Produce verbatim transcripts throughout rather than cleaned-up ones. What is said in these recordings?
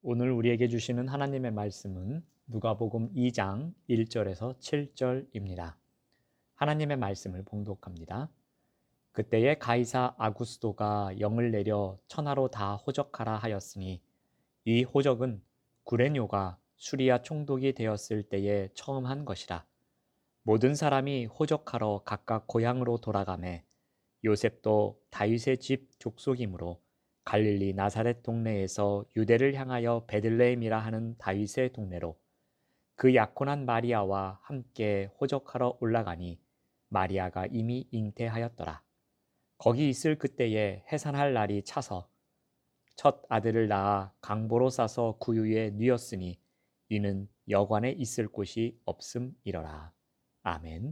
오늘 우리에게 주시는 하나님의 말씀은 누가복음 이 장 일 절에서 칠 절입니다. 하나님의 말씀을 봉독합니다. 그때에 가이사 아구스도가 영을 내려 천하로 다 호적하라 하였으니 이 호적은 구레뇨가 수리아 총독이 되었을 때에 처음 한 것이라. 모든 사람이 호적하러 각각 고향으로 돌아가매 요셉도 다윗의 집 족속이므로 갈릴리 나사렛 동네에서 유대를 향하여 베들레헴이라 하는 다윗의 동네로 그 약혼한 마리아와 함께 호적하러 올라가니 마리아가 이미 잉태하였더라. 거기 있을 그때에 해산할 날이 차서 첫 아들을 낳아 강보로 싸서 구유에 뉘었으니 이는 여관에 있을 곳이 없음이러라. 아멘.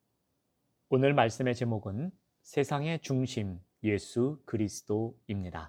오늘 말씀의 제목은 세상의 중심 예수 그리스도입니다.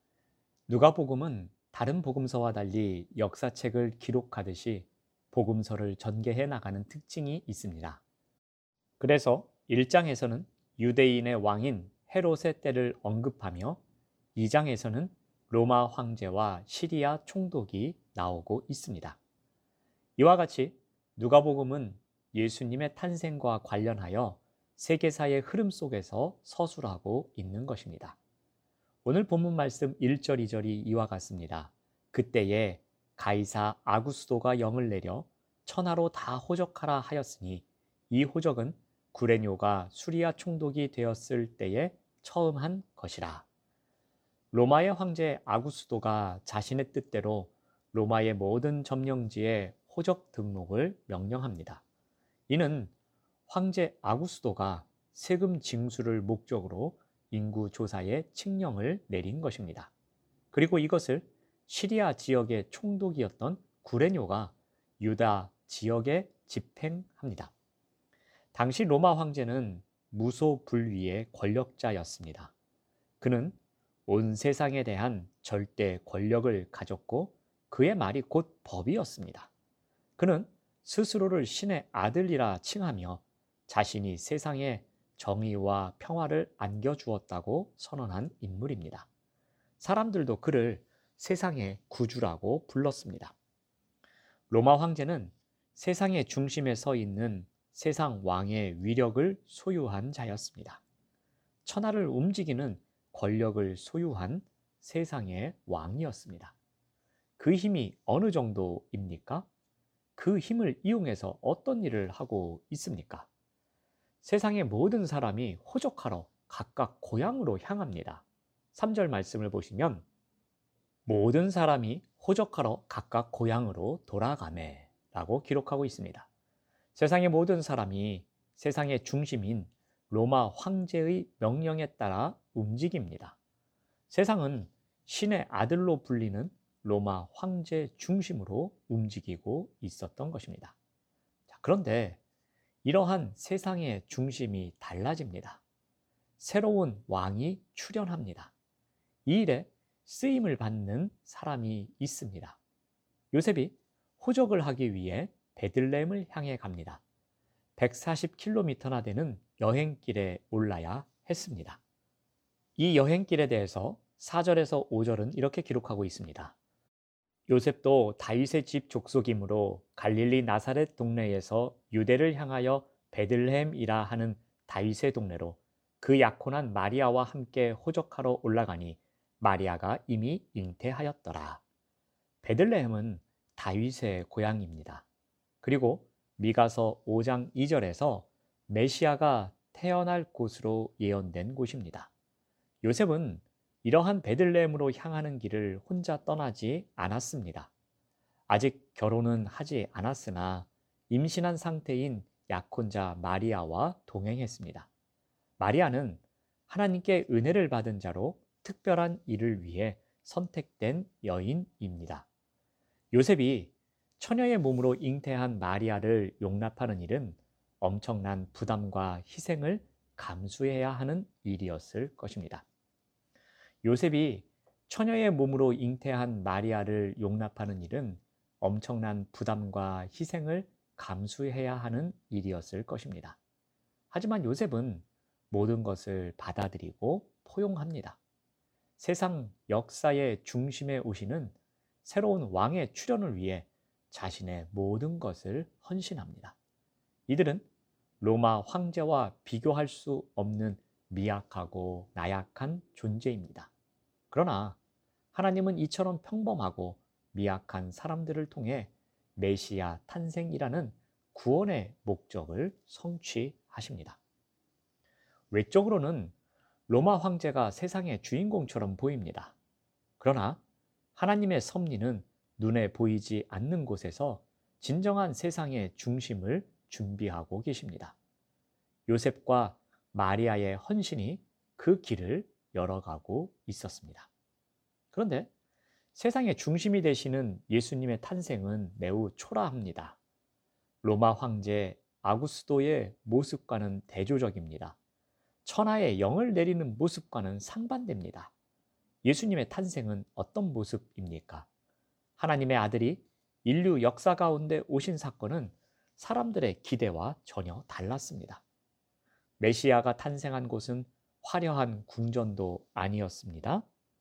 누가복음은 다른 복음서와 달리 역사책을 기록하듯이 복음서를 전개해 나가는 특징이 있습니다. 그래서 일 장에서는 유대인의 왕인 헤롯의 때를 언급하며 이 장에서는 로마 황제와 시리아 총독이 나오고 있습니다. 이와 같이 누가복음은 예수님의 탄생과 관련하여 세계사의 흐름 속에서 서술하고 있는 것입니다. 오늘 본문 말씀 일 절 이 절이 이와 같습니다. 그때에 가이사 아구스도가 영을 내려 천하로 다 호적하라 하였으니 이 호적은 구레뇨가 수리아 총독이 되었을 때에 처음 한 것이라. 로마의 황제 아구스도가 자신의 뜻대로 로마의 모든 점령지에 호적 등록을 명령합니다. 이는 황제 아구스도가 세금 징수를 목적으로 인구 조사에 칙령을 내린 것입니다. 그리고 이것을 시리아 지역의 총독이었던 구레뇨가 유다 지역에 집행합니다. 당시 로마 황제는 무소불위의 권력자였습니다. 그는 온 세상에 대한 절대 권력을 가졌고 그의 말이 곧 법이었습니다. 그는 스스로를 신의 아들이라 칭하며 자신이 세상에 정의와 평화를 안겨주었다고 선언한 인물입니다. 사람들도 그를 세상의 구주라고 불렀습니다. 로마 황제는 세상의 중심에 서 있는 세상 왕의 위력을 소유한 자였습니다. 천하를 움직이는 권력을 소유한 세상의 왕이었습니다. 그 힘이 어느 정도입니까? 그 힘을 이용해서 어떤 일을 하고 있습니까? 세상의 모든 사람이 호적하러 각각 고향으로 향합니다. 삼 절 말씀을 보시면 모든 사람이 호적하러 각각 고향으로 돌아가매 라고 기록하고 있습니다. 세상의 모든 사람이 세상의 중심인 로마 황제의 명령에 따라 움직입니다. 세상은 신의 아들로 불리는 로마 황제 중심으로 움직이고 있었던 것입니다. 자, 그런데 이러한 세상의 중심이 달라집니다. 새로운 왕이 출현합니다. 이 일에 쓰임을 받는 사람이 있습니다. 요셉이 호적을 하기 위해 베들레헴을 향해 갑니다. 백사십 킬로미터나 되는 여행길에 올라야 했습니다. 이 여행길에 대해서 사 절에서 오 절은 이렇게 기록하고 있습니다. 요셉도 다윗의 집 족속이므로 갈릴리 나사렛 동네에서 유대를 향하여 베들레헴이라 하는 다윗의 동네로 그 약혼한 마리아와 함께 호적하러 올라가니 마리아가 이미 잉태하였더라. 베들레헴은 다윗의 고향입니다. 그리고 미가서 오 장 이 절에서 메시아가 태어날 곳으로 예언된 곳입니다. 요셉은 이러한 베들레헴으로 향하는 길을 혼자 떠나지 않았습니다. 아직 결혼은 하지 않았으나 임신한 상태인 약혼자 마리아와 동행했습니다. 마리아는 하나님께 은혜를 받은 자로 특별한 일을 위해 선택된 여인입니다. 요셉이 처녀의 몸으로 잉태한 마리아를 용납하는 일은 엄청난 부담과 희생을 감수해야 하는 일이었을 것입니다. 요셉이 처녀의 몸으로 잉태한 마리아를 용납하는 일은 엄청난 부담과 희생을 감수해야 하는 일이었을 것입니다. 하지만 요셉은 모든 것을 받아들이고 포용합니다. 세상 역사의 중심에 오시는 새로운 왕의 출현을 위해 자신의 모든 것을 헌신합니다. 이들은 로마 황제와 비교할 수 없는 미약하고 나약한 존재입니다. 그러나 하나님은 이처럼 평범하고 미약한 사람들을 통해 메시아 탄생이라는 구원의 목적을 성취하십니다. 외적으로는 로마 황제가 세상의 주인공처럼 보입니다. 그러나 하나님의 섭리는 눈에 보이지 않는 곳에서 진정한 세상의 중심을 준비하고 계십니다. 요셉과 마리아의 헌신이 그 길을 열어가고 있었습니다. 그런데 세상의 중심이 되시는 예수님의 탄생은 매우 초라합니다. 로마 황제 아구스도의 모습과는 대조적입니다. 천하의 영을 내리는 모습과는 상반됩니다. 예수님의 탄생은 어떤 모습입니까? 하나님의 아들이 인류 역사 가운데 오신 사건은 사람들의 기대와 전혀 달랐습니다. 메시아가 탄생한 곳은 화려한 궁전도 아니었습니다.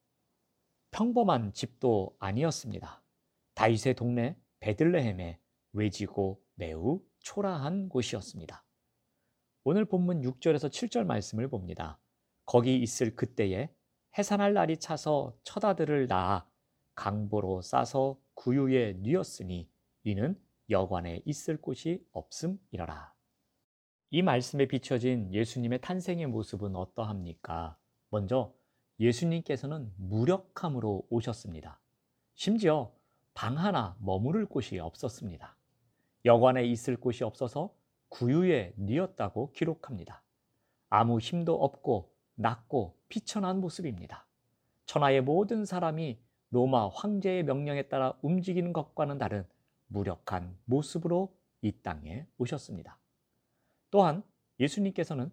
평범한 집도 아니었습니다. 다윗의 동네 베들레헴에 외지고 매우 초라한 곳이었습니다. 오늘 본문 육 절에서 칠 절 말씀을 봅니다. 거기 있을 그때에 해산할 날이 차서 처다들을 낳아 강보로 싸서 구유에 뉘었으니 이는 여관에 있을 곳이 없음이러라. 이 말씀에 비춰진 예수님의 탄생의 모습은 어떠합니까? 먼저 예수님께서는 무력함으로 오셨습니다. 심지어 방 하나 머무를 곳이 없었습니다. 여관에 있을 곳이 없어서 구유에 뉘었다고 기록합니다. 아무 힘도 없고 낮고 비천한 모습입니다. 천하의 모든 사람이 로마 황제의 명령에 따라 움직이는 것과는 다른 무력한 모습으로 이 땅에 오셨습니다. 또한 예수님께서는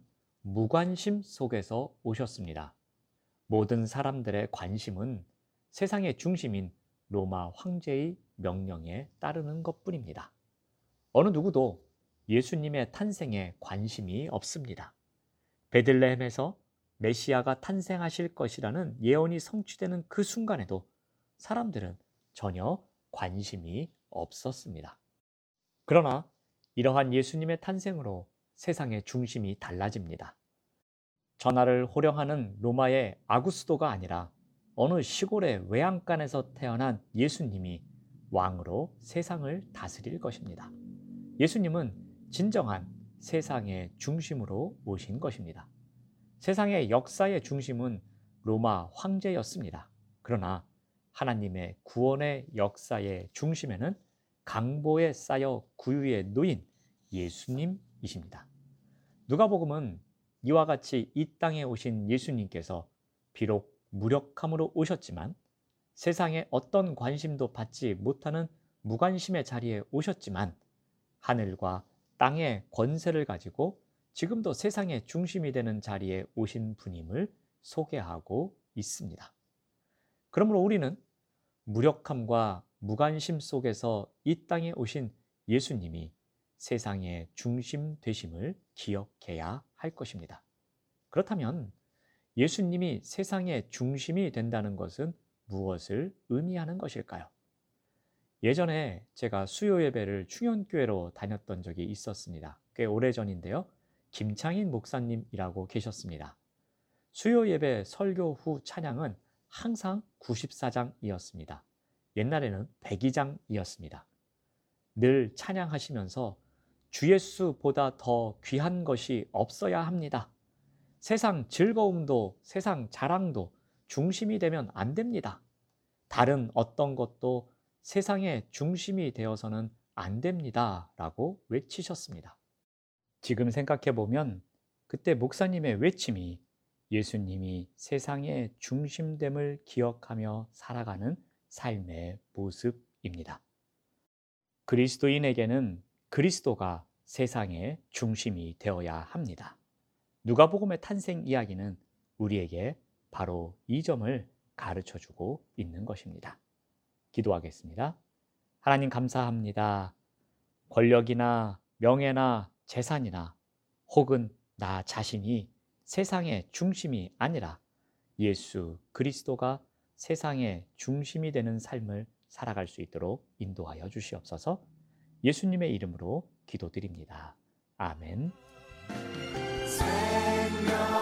무관심 속에서 오셨습니다. 모든 사람들의 관심은 세상의 중심인 로마 황제의 명령에 따르는 것뿐입니다. 어느 누구도 예수님의 탄생에 관심이 없습니다. 베들레헴에서 메시아가 탄생하실 것이라는 예언이 성취되는 그 순간에도 사람들은 전혀 관심이 없었습니다. 그러나 이러한 예수님의 탄생으로 세상의 중심이 달라집니다. 전하를 호령하는 로마의 아구스도가 아니라 어느 시골의 외양간에서 태어난 예수님이 왕으로 세상을 다스릴 것입니다. 예수님은 진정한 세상의 중심으로 오신 것입니다. 세상의 역사의 중심은 로마 황제였습니다. 그러나 하나님의 구원의 역사의 중심에는 강보에 쌓여 구유에 놓인 예수님이십니다. 누가복음은 이와 같이 이 땅에 오신 예수님께서 비록 무력함으로 오셨지만 세상에 어떤 관심도 받지 못하는 무관심의 자리에 오셨지만 하늘과 땅의 권세를 가지고 지금도 세상의 중심이 되는 자리에 오신 분임을 소개하고 있습니다. 그러므로 우리는 무력함과 무관심 속에서 이 땅에 오신 예수님이 세상의 중심 되심을 기억해야 할 것입니다. 그렇다면 예수님이 세상의 중심이 된다는 것은 무엇을 의미하는 것일까요? 예전에 제가 수요 예배를 충현교회로 다녔던 적이 있었습니다. 꽤 오래전인데요. 김창인 목사님이라고 계셨습니다. 수요 예배 설교 후 찬양은 항상 구십사 장이었습니다. 옛날에는 백이 장이었습니다. 늘 찬양하시면서 주 예수보다 더 귀한 것이 없어야 합니다. 세상 즐거움도 세상 자랑도 중심이 되면 안 됩니다. 다른 어떤 것도 세상의 중심이 되어서는 안 됩니다. 라고 외치셨습니다. 지금 생각해 보면 그때 목사님의 외침이 예수님이 세상의 중심됨을 기억하며 살아가는 삶의 모습입니다. 그리스도인에게는 그리스도가 세상의 중심이 되어야 합니다. 누가복음의 탄생 이야기는 우리에게 바로 이 점을 가르쳐주고 있는 것입니다. 기도하겠습니다. 하나님 감사합니다. 권력이나 명예나 재산이나 혹은 나 자신이 세상의 중심이 아니라 예수 그리스도가 세상의 중심이 되는 삶을 살아갈 수 있도록 인도하여 주시옵소서. 예수님의 이름으로 기도드립니다. 아멘. 생명